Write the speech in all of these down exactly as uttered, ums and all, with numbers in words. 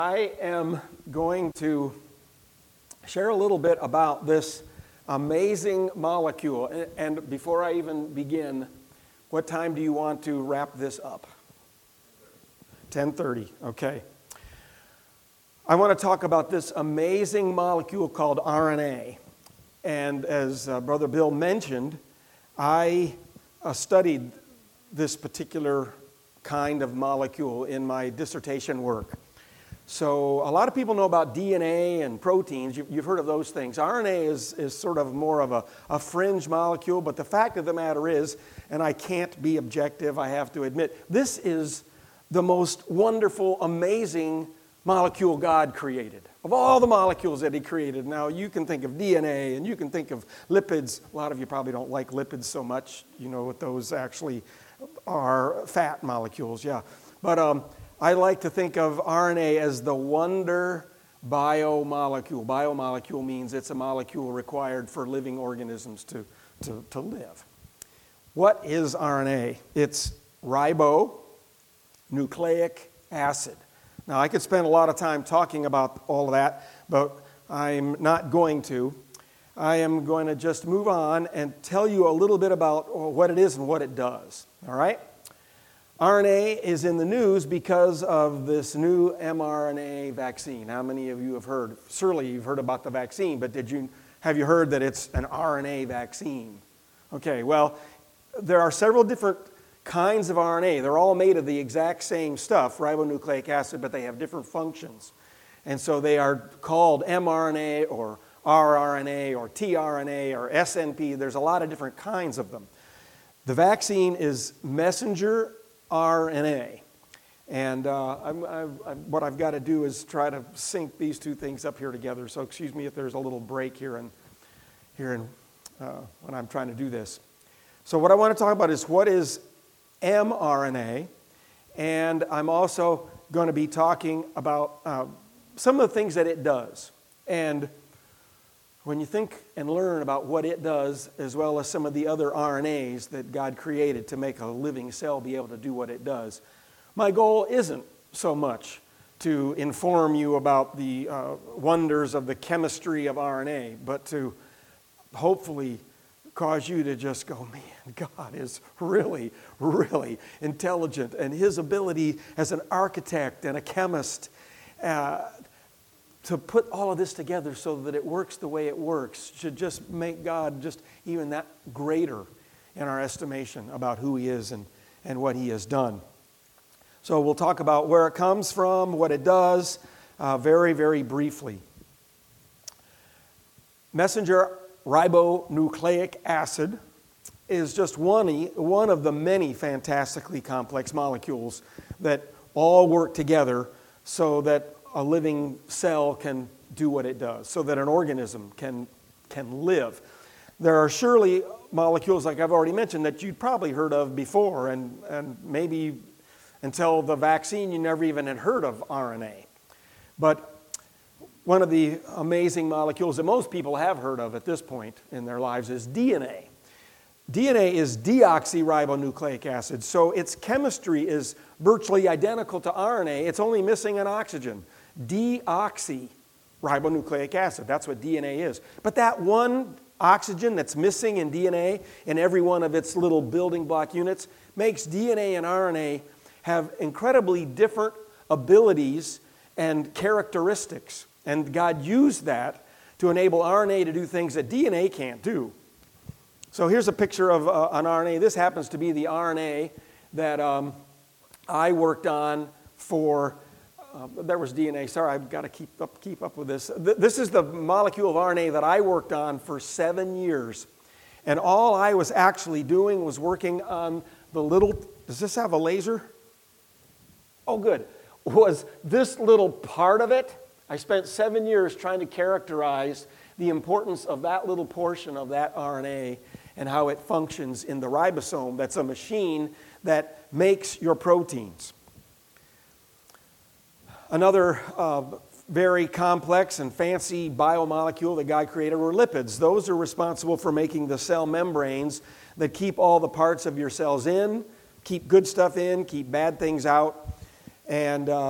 I am going to share a little bit about this amazing molecule. And before I even begin, what time do you want to wrap this up? ten thirty, okay. I want to talk about this amazing molecule called R N A. And as uh, Brother Bill mentioned, I uh, studied this particular kind of molecule in my dissertation work. So a lot of people know about D N A and proteins. You, you've heard of those things. R N A is, is sort of more of a, a fringe molecule, but the fact of the matter is, and I can't be objective, I have to admit, this is the most wonderful, amazing molecule God created. Of all the molecules that he created, now you can think of D N A and you can think of lipids. A lot of you probably don't like lipids so much. You know what those actually are, fat molecules, yeah. But um, I like to think of R N A as the wonder biomolecule. Biomolecule means it's a molecule required for living organisms to, to, to live. What is R N A? It's ribonucleic acid. Now, I could spend a lot of time talking about all of that, but I'm not going to. I am going to just move on and tell you a little bit about what it is and what it does. All right? R N A is in the news because of this new mRNA vaccine. How many of you have heard? Surely you've heard about the vaccine, but did you have you heard that it's an R N A vaccine? Okay, well, there are several different kinds of R N A. They're all made of the exact same stuff, ribonucleic acid, but they have different functions. And so they are called mRNA or rRNA or tRNA or S N P. There's a lot of different kinds of them. The vaccine is messenger R N A. And uh, I'm, I'm, I'm, what I've got to do is try to sync these two things up here together. So excuse me if there's a little break here, in, here in, uh, when I'm trying to do this. So what I want to talk about is what is mRNA, and I'm also going to be talking about uh, some of the things that it does. And when you think and learn about what it does, as well as some of the other R N As that God created to make a living cell be able to do what it does, my goal isn't so much to inform you about the uh, wonders of the chemistry of R N A, but to hopefully cause you to just go, man, God is really, really intelligent. And his ability as an architect and a chemist uh, to put all of this together so that it works the way it works should just make God just even that greater in our estimation about who he is and, and what he has done. So we'll talk about where it comes from, what it does, uh, very, very briefly. Messenger ribonucleic acid is just one, one of the many fantastically complex molecules that all work together so that a living cell can do what it does, so that an organism can, can live. There are surely molecules, like I've already mentioned, that you'd probably heard of before, and, and maybe until the vaccine you never even had heard of R N A. But one of the amazing molecules that most people have heard of at this point in their lives is D N A. D N A is deoxyribonucleic acid, so its chemistry is virtually identical to R N A. It's only missing an oxygen. Deoxyribonucleic acid, that's what D N A is. But that one oxygen that's missing in D N A in every one of its little building block units makes D N A and R N A have incredibly different abilities and characteristics. And God used that to enable R N A to do things that D N A can't do. So here's a picture of uh, an R N A. This happens to be the R N A that um, I worked on for, uh, there was D N A. Sorry, I've got to keep up, keep up with this. Th- this is the molecule of R N A that I worked on for seven years. And all I was actually doing was working on the little, does this have a laser? Oh, good. Was this little part of it. I spent seven years trying to characterize the importance of that little portion of that R N A and how it functions in the ribosome. That's a machine that makes your proteins. Another uh, very complex and fancy biomolecule that God created were lipids. Those are responsible for making the cell membranes that keep all the parts of your cells in, keep good stuff in, keep bad things out. And uh,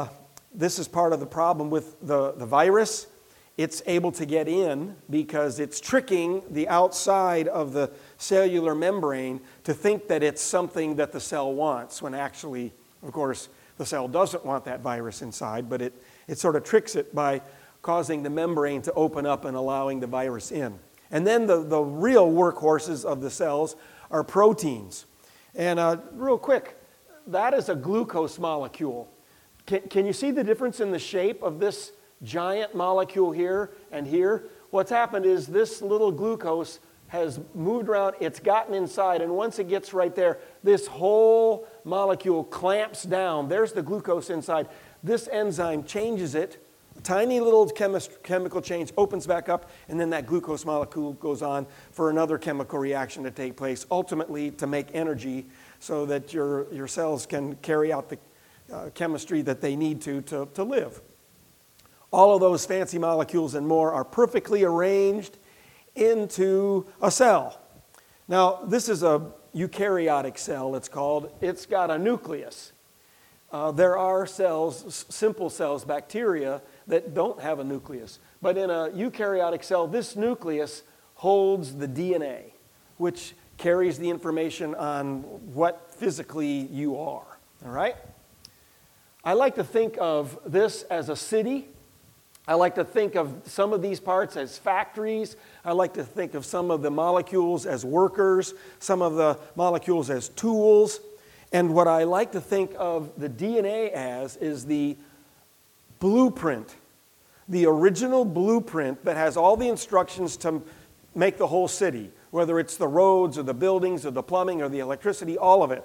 this is part of the problem with the, the virus. It's able to get in because it's tricking the outside of the cellular membrane to think that it's something that the cell wants, when actually, of course, the cell doesn't want that virus inside, but it, it sort of tricks it by causing the membrane to open up and allowing the virus in. And then the, the real workhorses of the cells are proteins. And uh, real quick, that is a glucose molecule. Can, can you see the difference in the shape of this giant molecule here and here? What's happened is this little glucose has moved around, it's gotten inside, and once it gets right there, this whole molecule clamps down. There's the glucose inside. This enzyme changes it. A tiny little chemist, chemical change opens back up, and then that glucose molecule goes on for another chemical reaction to take place, ultimately to make energy so that your, your cells can carry out the uh, chemistry that they need to, to to live. All of those fancy molecules and more are perfectly arranged into a cell. Now, this is a eukaryotic cell, it's called. It's got a nucleus. Uh, there are cells, s- simple cells, bacteria, that don't have a nucleus. But in a eukaryotic cell, this nucleus holds the D N A, which carries the information on what physically you are. All right? I like to think of this as a city. I like to think of some of these parts as factories. I like to think of some of the molecules as workers, some of the molecules as tools. And what I like to think of the D N A as is the blueprint, the original blueprint that has all the instructions to make the whole city, whether it's the roads or the buildings or the plumbing or the electricity, all of it.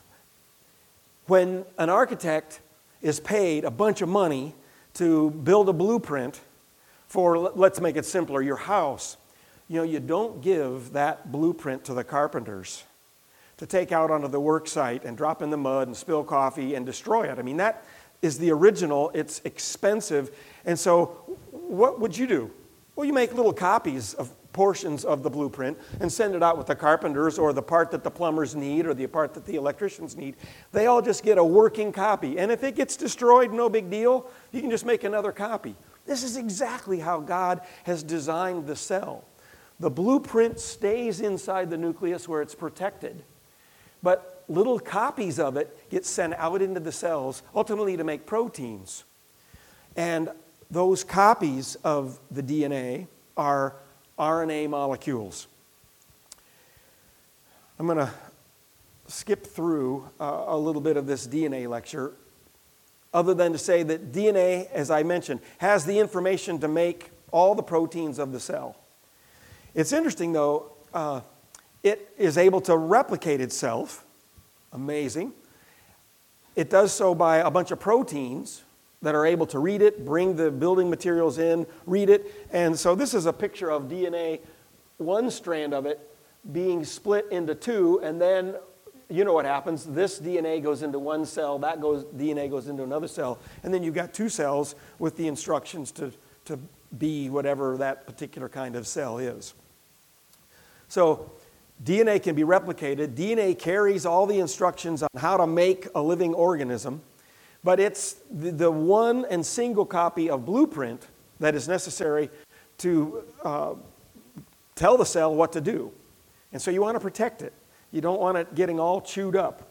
When an architect is paid a bunch of money to build a blueprint for, let's make it simpler, your house, you know, you don't give that blueprint to the carpenters to take out onto the work site and drop in the mud and spill coffee and destroy it. I mean, that is the original. It's expensive. And so what would you do? Well, you make little copies of portions of the blueprint and send it out with the carpenters or the part that the plumbers need or the part that the electricians need. They all just get a working copy. And if it gets destroyed, no big deal. You can just make another copy. This is exactly how God has designed the cell. The blueprint stays inside the nucleus where it's protected. But little copies of it get sent out into the cells, ultimately to make proteins. And those copies of the D N A are R N A molecules. I'm going to skip through uh, a little bit of this D N A lecture, other than to say that D N A, as I mentioned, has the information to make all the proteins of the cell. It's interesting, though, uh, it is able to replicate itself. Amazing. It does so by a bunch of proteins that are able to read it, bring the building materials in, read it. And so this is a picture of D N A, one strand of it being split into two, and then you know what happens. This D N A goes into one cell, that goes D N A goes into another cell, and then you've got two cells with the instructions to, to be whatever that particular kind of cell is. So D N A can be replicated. D N A carries all the instructions on how to make a living organism. But it's the, the one and single copy of blueprint that is necessary to uh, tell the cell what to do. And so you want to protect it. You don't want it getting all chewed up.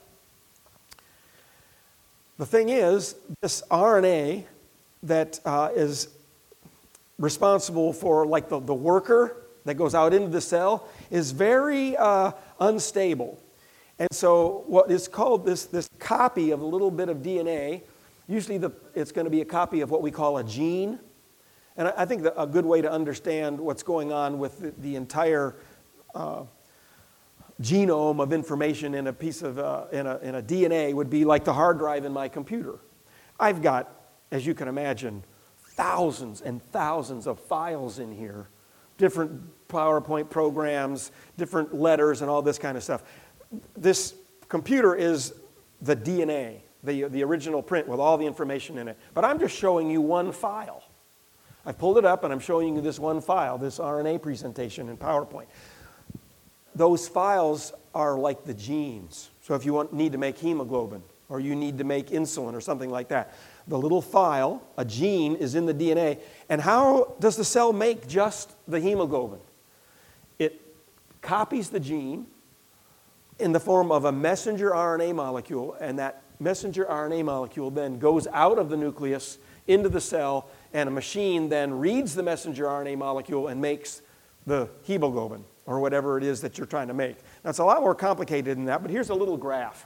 The thing is, this R N A that uh, is responsible for like the, the worker that goes out into the cell is very uh, unstable. And so what is called this, this copy of a little bit of D N A, usually the, it's going to be a copy of what we call a gene. And I, I think that a good way to understand what's going on with the, the entire uh, genome of information in a piece of, uh, in, a, in a D N A would be like the hard drive in my computer. I've got, as you can imagine, thousands and thousands of files in here, different PowerPoint programs, different letters and all this kind of stuff. This computer is the D N A, the, the original print with all the information in it. But I'm just showing you one file. I've pulled it up and I'm showing you this one file, this R N A presentation in PowerPoint. Those files are like the genes. So if you want, need to make hemoglobin or you need to make insulin or something like that, the little file, a gene, is in the D N A. And how does the cell make just the hemoglobin? It copies the gene in the form of a messenger R N A molecule, and that messenger R N A molecule then goes out of the nucleus into the cell, and a machine then reads the messenger R N A molecule and makes the hemoglobin, or whatever it is that you're trying to make. Now, it's a lot more complicated than that, but here's a little graph.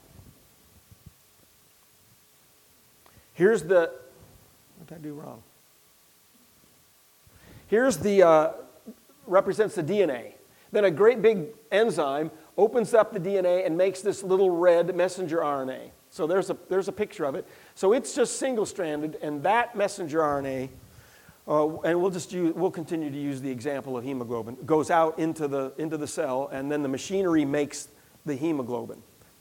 Here's the, what did I do wrong? Here's the, uh, represents the D N A. Then a great big enzyme opens up the D N A and makes this little red messenger R N A. So there's a, there's a picture of it. So it's just single-stranded, and that messenger R N A, uh, and we'll just use, we'll continue to use the example of hemoglobin, goes out into the, into the cell, and then the machinery makes the hemoglobin.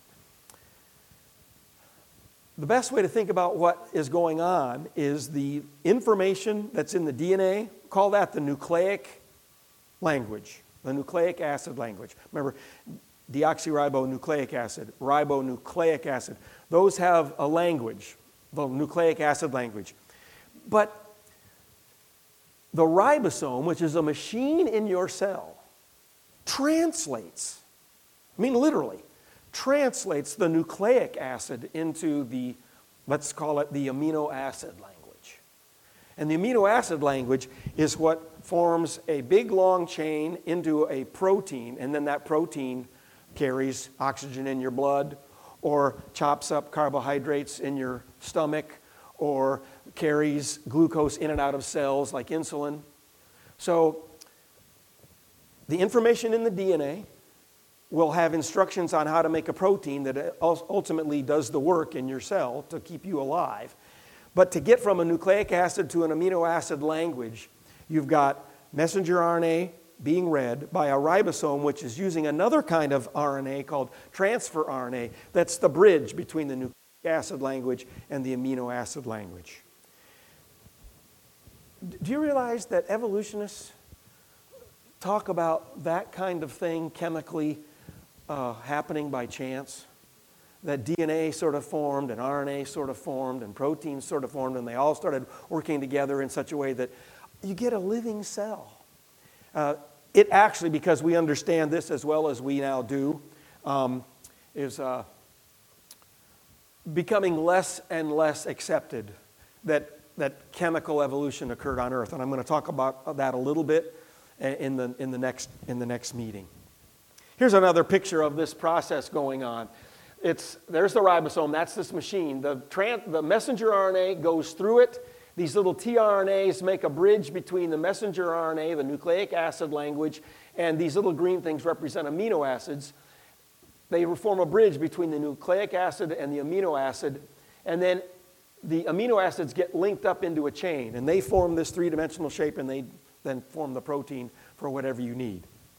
The best way to think about what is going on is the information that's in the D N A, call that the nucleic language, the nucleic acid language. Remember, deoxyribonucleic acid, ribonucleic acid, those have a language, the nucleic acid language. But the ribosome, which is a machine in your cell, translates, I mean literally, translates the nucleic acid into the, let's call it the amino acid language. And the amino acid language is what forms a big long chain into a protein, and then that protein carries oxygen in your blood, or chops up carbohydrates in your stomach, or carries glucose in and out of cells like insulin. So the information in the D N A will have instructions on how to make a protein that ultimately does the work in your cell to keep you alive. But to get from a nucleic acid to an amino acid language, you've got messenger R N A being read by a ribosome, which is using another kind of R N A called transfer R N A. That's the bridge between the nucleic acid language and the amino acid language. Do you realize that evolutionists talk about that kind of thing chemically uh, happening by chance? That D N A sort of formed, and R N A sort of formed, and proteins sort of formed, and they all started working together in such a way that you get a living cell. Uh, it actually, because we understand this as well as we now do, um, is uh, becoming less and less accepted that, that chemical evolution occurred on Earth. And I'm going to talk about that a little bit in the, in the, next, in the next meeting. Here's another picture of this process going on. It's, there's the ribosome, that's this machine. The, tran- the messenger R N A goes through it. These little tRNAs make a bridge between the messenger R N A, the nucleic acid language, and these little green things represent amino acids. They form a bridge between the nucleic acid and the amino acid, and then the amino acids get linked up into a chain, and they form this three-dimensional shape, and they then form the protein for whatever you need.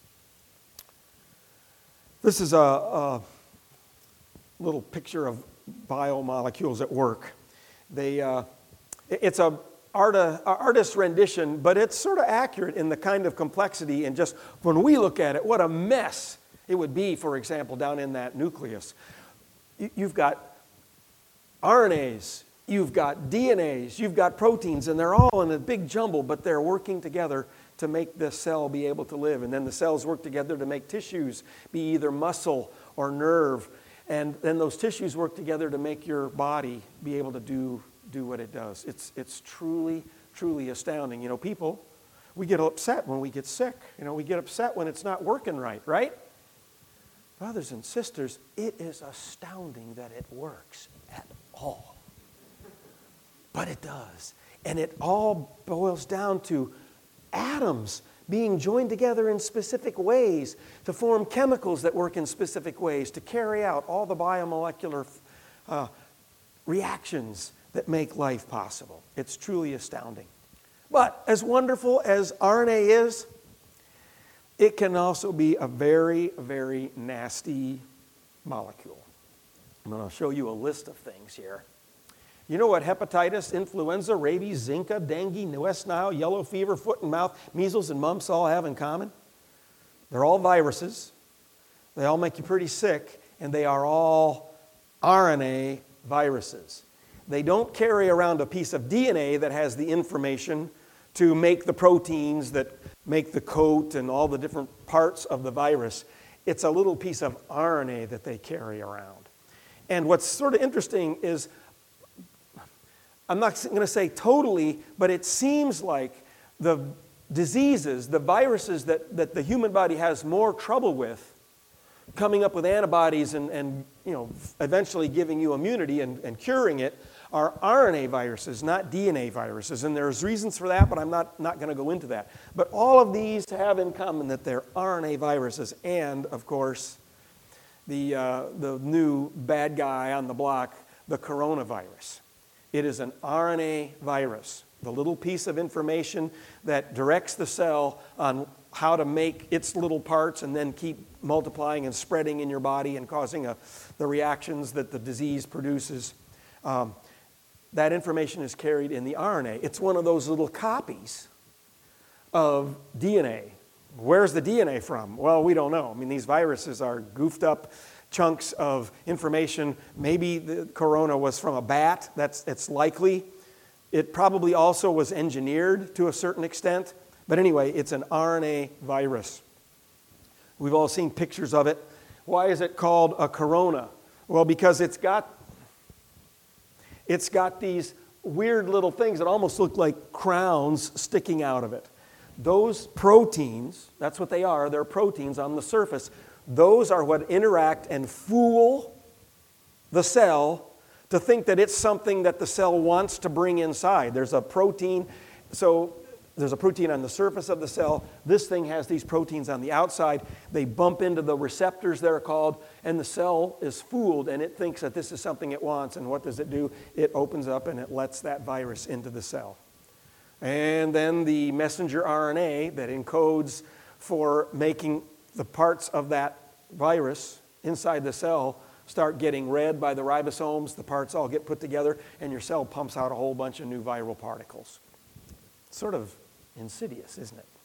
This is a, a little picture of biomolecules at work. They... Uh, It's a art, artist's rendition, but it's sort of accurate in the kind of complexity, and just when we look at it, what a mess it would be, for example, down in that nucleus. You've got R N As, you've got D N As, you've got proteins, and they're all in a big jumble, but they're working together to make the cell be able to live. And then the cells work together to make tissues be either muscle or nerve, and then those tissues work together to make your body be able to do do what it does. It's, it's truly, truly astounding. You know, people, we get upset when we get sick. You know, we get upset when it's not working right, right? Brothers and sisters, it is astounding that it works at all. But it does. And it all boils down to atoms being joined together in specific ways to form chemicals that work in specific ways to carry out all the biomolecular uh, reactions that make life possible. It's truly astounding. But as wonderful as R N A is, it can also be a very, very nasty molecule. I'm going to show you a list of things here. You know what hepatitis, influenza, rabies, Zika, dengue, West Nile, yellow fever, foot and mouth, measles, and mumps all have in common? They're all viruses. They all make you pretty sick, and they are all R N A viruses. They don't carry around a piece of D N A that has the information to make the proteins that make the coat and all the different parts of the virus. It's a little piece of R N A that they carry around. And what's sort of interesting is, I'm not going to say totally, but it seems like the diseases, the viruses that, that the human body has more trouble with, coming up with antibodies and, and you know, eventually giving you immunity and, and curing it, are R N A viruses, not D N A viruses. And there's reasons for that, but I'm not, not going to go into that. But all of these have in common that they're R N A viruses. And, of course, the, uh, the new bad guy on the block, the coronavirus. It is an R N A virus, the little piece of information that directs the cell on how to make its little parts and then keep multiplying and spreading in your body and causing a, the reactions that the disease produces. Um, that information is carried in the R N A. It's one of those little copies of D N A. Where's the D N A from? Well, we don't know. I mean, these viruses are goofed up chunks of information. Maybe the corona was from a bat. That's it's likely. It probably also was engineered to a certain extent. But anyway, it's an R N A virus. We've all seen pictures of it. Why is it called a corona? Well, because it's got it's got these weird little things that almost look like crowns sticking out of it. Those proteins, that's what they are, they're proteins on the surface. Those are what interact and fool the cell to think that it's something that the cell wants to bring inside. There's a protein, so there's a protein on the surface of the cell. This thing has these proteins on the outside. They bump into the receptors, they're called, and the cell is fooled, and it thinks that this is something it wants. And what does it do? It opens up and it lets that virus into the cell. And then the messenger R N A that encodes for making the parts of that virus inside the cell start getting read by the ribosomes. The parts all get put together, and your cell pumps out a whole bunch of new viral particles. Sort of insidious, isn't it?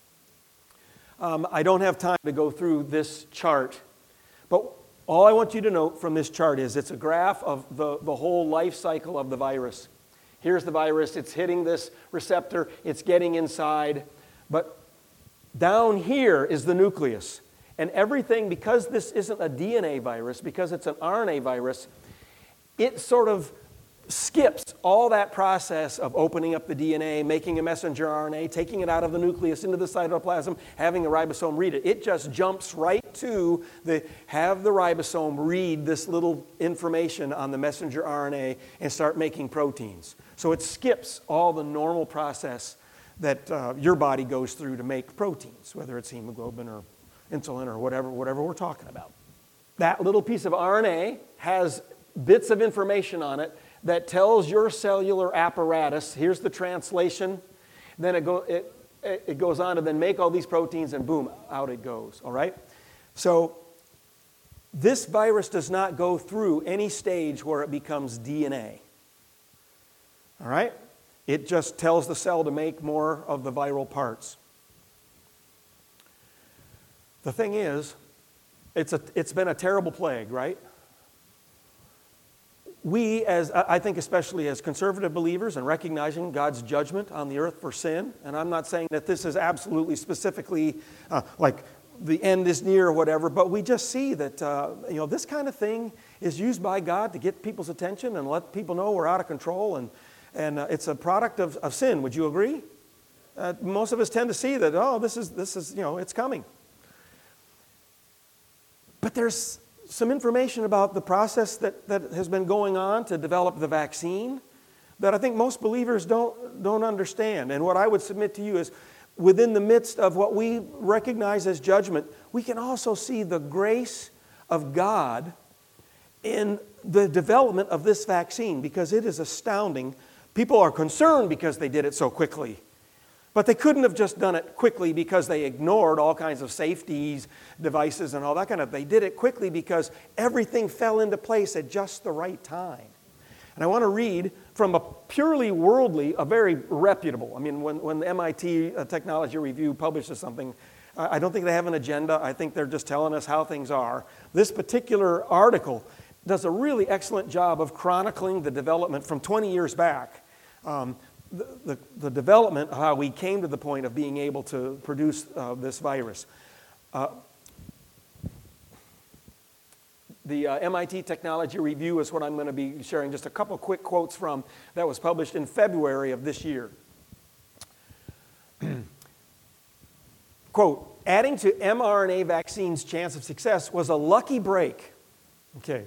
Um, I don't have time to go through this chart, but all I want you to note from this chart is it's a graph of the, the whole life cycle of the virus. Here's the virus. It's hitting this receptor. It's getting inside. But down here is the nucleus. And everything, because this isn't a D N A virus, because it's an R N A virus, it sort of skips all that process of opening up the D N A, making a messenger R N A, taking it out of the nucleus into the cytoplasm, having the ribosome read it. It just jumps right to the have the ribosome read this little information on the messenger R N A and start making proteins. So it skips all the normal process that uh, your body goes through to make proteins, whether it's hemoglobin or insulin or whatever, whatever we're talking about. That little piece of R N A has bits of information on it that tells your cellular apparatus, here's the translation, then it, go, it, it goes on to then make all these proteins, and boom, out it goes, all right? So this virus does not go through any stage where it becomes D N A, all right? It just tells the cell to make more of the viral parts. The thing is, it's, a, it's been a terrible plague, right? We, as I think especially as conservative believers and recognizing God's judgment on the earth for sin, and I'm not saying that this is absolutely specifically uh, like the end is near or whatever, but we just see that uh, you know this kind of thing is used by God to get people's attention and let people know we're out of control, and, and uh, it's a product of, of sin. Would you agree? Uh, most of us tend to see that, oh, this is, this is, you know, it's coming. But there's some information about the process that, that has been going on to develop the vaccine that I think most believers don't, don't understand. And what I would submit to you is within the midst of what we recognize as judgment, we can also see the grace of God in the development of this vaccine, because it is astounding. People are concerned because they did it so quickly. But they couldn't have just done it quickly because they ignored all kinds of safety devices and all that kind of. They did it quickly because everything fell into place at just the right time. And I want to read from a purely worldly, a very reputable. I mean, when, when the M I T Technology Review publishes something, I don't think they have an agenda. I think they're just telling us how things are. This particular article does a really excellent job of chronicling the development from twenty years back. Um, the, the, the development of how we came to the point of being able to produce uh, this virus. Uh, the uh, M I T Technology Review is what I'm going to be sharing just a couple quick quotes from that was published in February of this year. Quote, adding to mRNA vaccines' chance of success was a lucky break. Okay.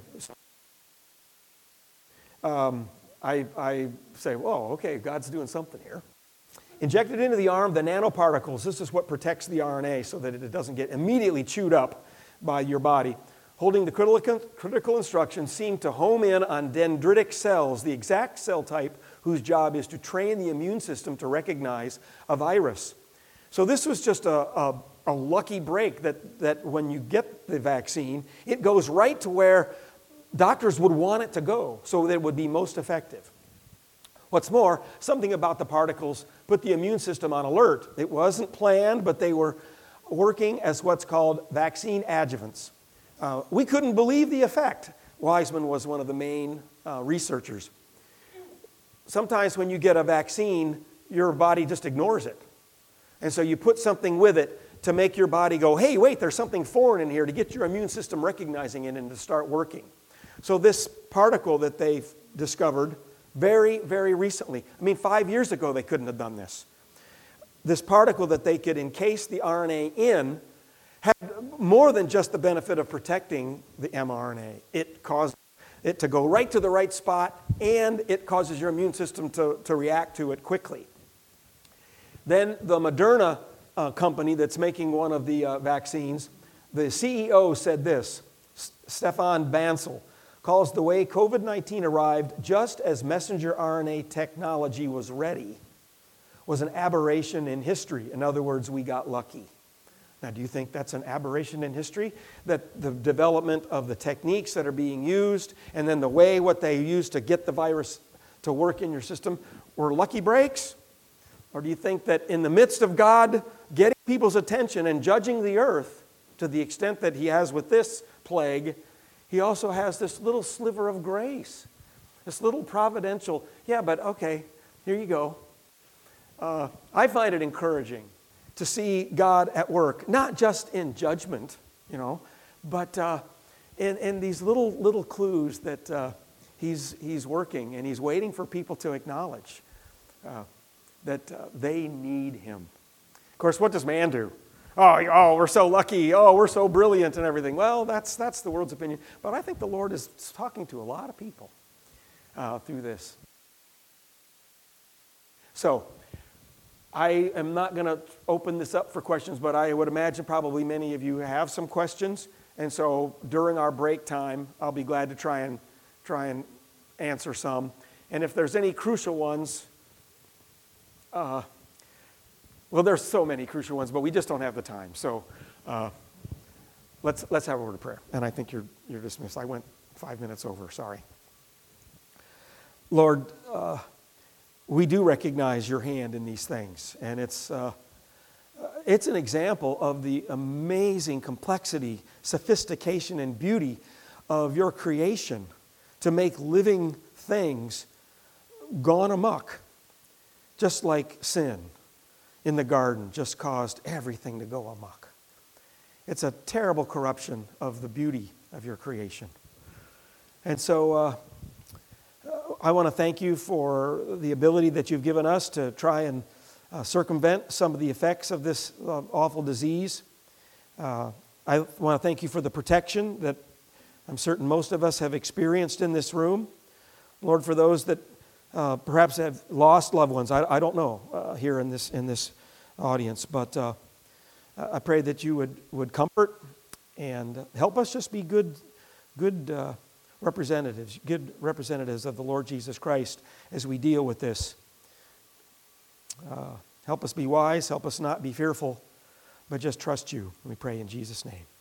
Um, I, I say, whoa, okay, God's doing something here. Injected into the arm, the nanoparticles, this is what protects the R N A so that it doesn't get immediately chewed up by your body. Holding the critical, critical instructions seem to home in on dendritic cells, the exact cell type whose job is to train the immune system to recognize a virus. So this was just a, a, a lucky break that, that when you get the vaccine, it goes right to where doctors would want it to go so that it would be most effective. What's more, something about the particles put the immune system on alert. It wasn't planned, but they were working as what's called vaccine adjuvants. Uh, we couldn't believe the effect. Weizmann was one of the main uh, researchers. Sometimes when you get a vaccine, your body just ignores it. And so you put something with it to make your body go, hey, wait, there's something foreign in here, to get your immune system recognizing it and to start working. So this particle that they've discovered very, very recently, I mean, five years ago they couldn't have done this. This particle that they could encase the R N A in had more than just the benefit of protecting the mRNA. It caused it to go right to the right spot, and it causes your immune system to, to react to it quickly. Then the Moderna uh, company that's making one of the uh, vaccines, the C E O said this, Stefan Bancel, calls the way COVID nineteen arrived just as messenger R N A technology was ready, was an aberration in history. In other words, we got lucky. Now, do you think that's an aberration in history? That the development of the techniques that are being used and then the way what they use to get the virus to work in your system were lucky breaks? Or do you think that in the midst of God getting people's attention and judging the earth to the extent that he has with this plague, he also has this little sliver of grace, this little providential, yeah, but okay, here you go. Uh, I find it encouraging to see God at work, not just in judgment, you know, but uh, in, in these little little clues that uh, he's, he's working, and he's waiting for people to acknowledge uh, that uh, they need him. Of course, what does man do? Oh, oh, we're so lucky. Oh, we're so brilliant and everything. Well, that's, that's the world's opinion. But I think the Lord is talking to a lot of people uh, through this. So, I am not going to open this up for questions, but I would imagine probably many of you have some questions. And so during our break time, I'll be glad to try and try and answer some. And if there's any crucial ones, uh, well, there's so many crucial ones, but we just don't have the time. So uh, let's let's have a word of prayer. And I think you're you're dismissed. I went five minutes over. Sorry. Lord. Uh, We do recognize your hand in these things, and it's uh, it's an example of the amazing complexity, sophistication, and beauty of your creation to make living things gone amok, just like sin in the garden just caused everything to go amok. It's a terrible corruption of the beauty of your creation. And so uh, I want to thank you for the ability that you've given us to try and uh, circumvent some of the effects of this uh, awful disease. Uh, I want to thank you for the protection that I'm certain most of us have experienced in this room. Lord, for those that uh, perhaps have lost loved ones, I, I don't know uh, here in this in this audience, but uh, I pray that you would, would comfort and help us just be good, good uh, representatives, good representatives of the Lord Jesus Christ as we deal with this. Uh, help us be wise, help us not be fearful, but just trust you. We pray in Jesus' name.